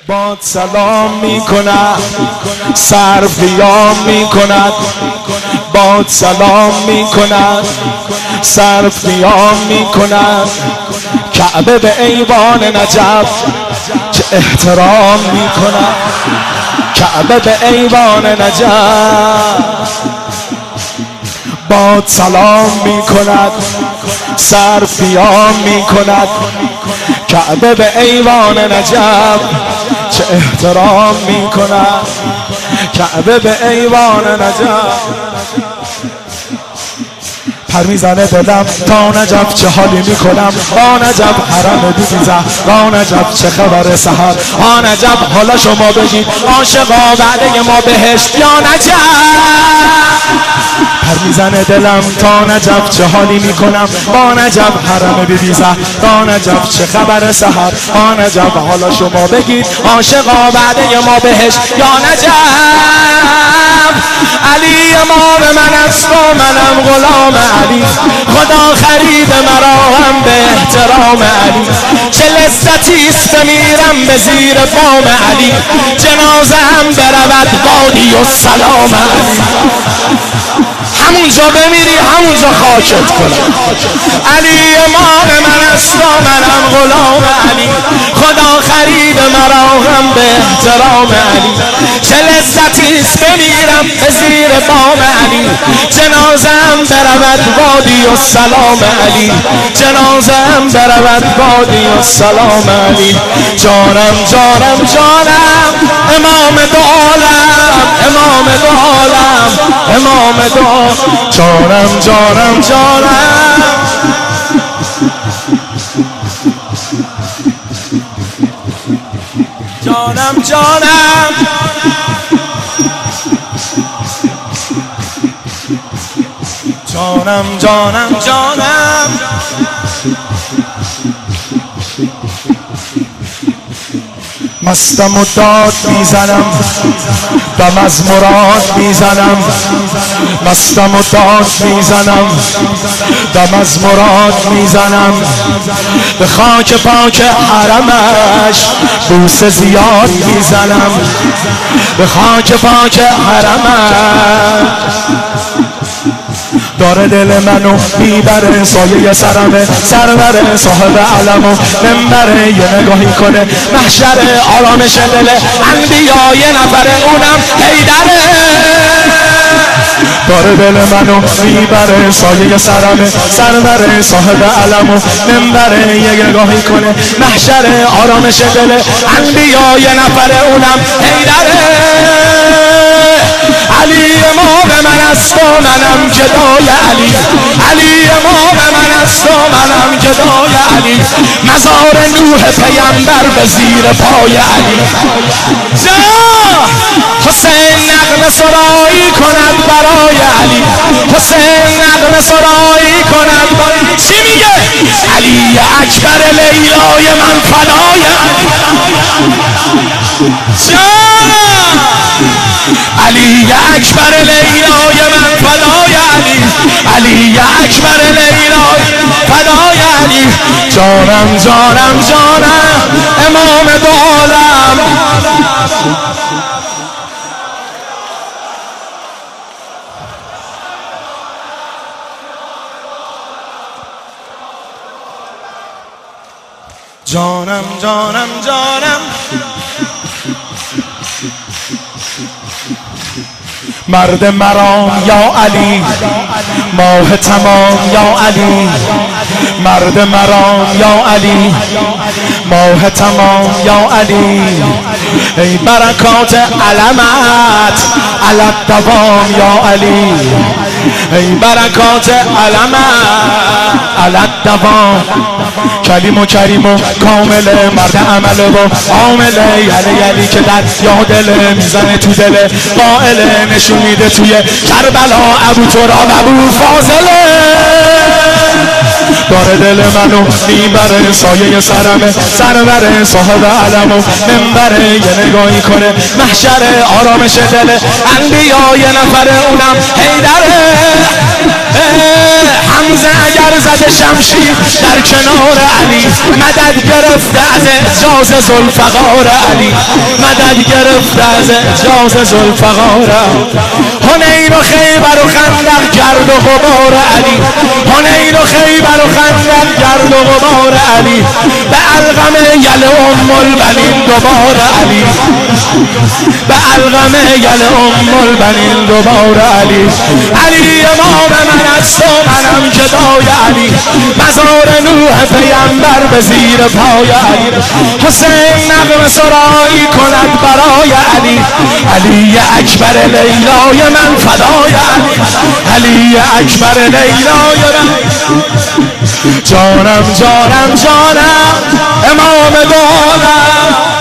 باد سلام می کند سر قیام می کند باد سلام می کند سر قیام می کند کعبه به ایوان نجف چه احترام می کند کعبه به ایوان نجف باد سلام می کند سر قیام می کند کعبه به ایوان نجف چه احترام می کند کعبه به ایوان نجف پر میزنه دلم تا نجف چه حالی میکنم با نجف حرم بیزه با نجف چه خبر سحر با نجف حالا شما بگید عاشقا بعده ما بهشت یا نجف پر میزنه دلم تا نجف چه حالی میکنم با نجف حرم بیزه با نجف چه خبر سحر با نجف حالا شما بگید عاشقا بعده ما بهشت یا نجف علی امام من است و منم غلام علی خدا خرید مرا هم به احترام علی چه لذتیست بمیرم به زیر بام علی جنازه هم برود وادی و سلام علی همونجا بمیری همونجا خاکت کنم علی امام من است و منم غلام علی خدا خرید مرا هم به احترام علی چه لذتیست بمیرم به زیر بام علی جنازم برود وادی و سلام علی جنازم برود وادی و سلام علی جانم جانم جانم امام دو عالم امام دو عالم امام دو جانم جانم جانم جانم جانم جانم جانم جانم مستم و داد میزنم دم از مراد میزنم مستم و داد میزنم دم از مراد میزنم به خاک پاک حرمش بوسه زیاد میزنم به خاک پاک حرمش داره دل منو میبره سایه سرمه سرور صاحب علم و منبره یه نگاهی کنه محشر آرامش دل انبیا یه نفره اونم حیدره داره دل منو میبره سایه سرمه سرور صاحب علم و منبره یه نگاهی کنه محشر آرامش دل انبیا یه نفره اونم حیدره علی امام من است و منم گدای علی علی امام من است و منم گدای علی مزار نوح پیمبر به زیر پای علی جا حسین نغمه سرایی کند برای علی حسین نغمه سرایی کند چی میگه علی اکبر لیلای من فدای علی جا علی اکبر لیلای من فدای علی علی اکبر لیلای فدای علی جانم جانم جانم امام دو عالم جانم جانم جانم مرد مرام یا علی ماه تمام یا علی مرد مرام یا علی ماه تمام یا علی ای برکات علمت علی دوام یا علی ای برکات علمت علی دوام کلیم و کریم و کامل مرد عمل و عامل یلی که در یادل میزنه تو دل قائل نشونیده توی کربلا ابو تراب ابو فاضله داره دل منو میبره سایه سرمه سرور صاحب علم و منبره یه نگاهی کنه محشر آرامش دل انبیا یه نفره اونم حیدره حمزه اگر زده شمشیر در کنار علی، مدد گرفته از اعجاز ذوالفقار علی، مدد گرفته از اعجاز ذوالفقار. حنین و خیبر و خندق گرد و غبار علی، حنین و خیبر و خندق گرد و غبار علی، به القم یل ام البنین دوبار علی، به القم یل ام البنین دوبار علی. علی امام من است و منم جدای علی، مزار نوح پیمبر به زیر پای علی. حسین نغمه سرایی کند برای علی، علی اکبر لیلای من فدای علی، علی اکبر لیلای من. جانم جانم جانم امام دولت،